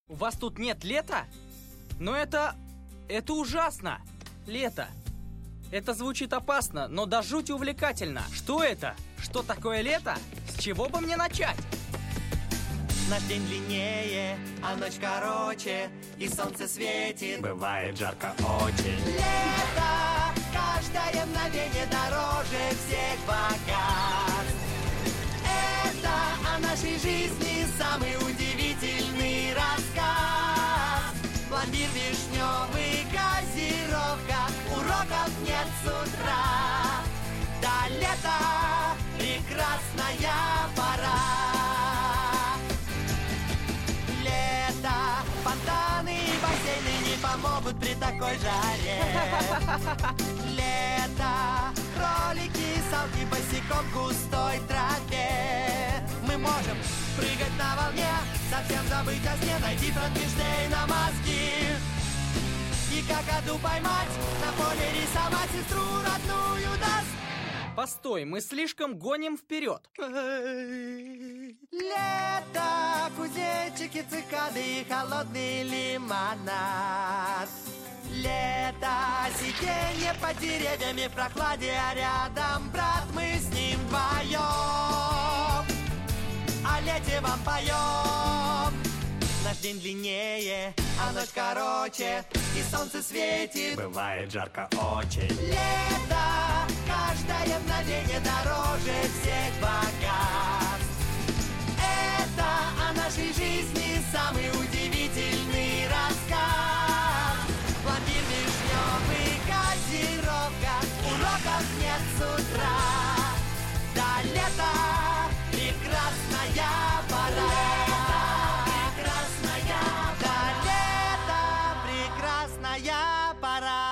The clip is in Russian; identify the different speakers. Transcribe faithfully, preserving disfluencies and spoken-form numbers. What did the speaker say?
Speaker 1: У вас тут нет лета? Но это... это ужасно! Лето. Это звучит опасно, но до жути увлекательно. Что это? Что такое лето? С чего бы мне начать?
Speaker 2: Наш день длиннее, а ночь короче, и солнце светит.
Speaker 3: Бывает жарко очень.
Speaker 2: Лето, каждое мгновение дороже всех богатств. Это о нашей жизни самый удивительный рассказ. Пломбир вишневый, газировка, уроков нет с утра. Да, лето, прекрасная пора. Лето, фонтаны и бассейны не помогут при такой жаре. Лето, кролики, салки босиком в густой траве. Мы можем прыгать на волне, совсем забыть о сне, найти Франкенштейна мозги. И какаду поймать, на поле рисовать, сестру родную даст.
Speaker 1: Постой, мы слишком гоним вперед.
Speaker 2: Лето, кузнечики, цикады и холодный лимонад. Лето, сиденье под деревьями в прохладе, а рядом брат, мы с ним вдвоем. О лете вам поем. Наш день длиннее, а ночь короче, и солнце светит.
Speaker 3: Бывает жарко очень.
Speaker 2: Лето, каждое мгновение дороже всех богатств. Это о нашей жизни самый удивительный рассказ. Пломбир вишневый, газировка, уроков нет с утра. Да, лето, прекрасная пора. Прекрасная, да, лето, прекрасная пора.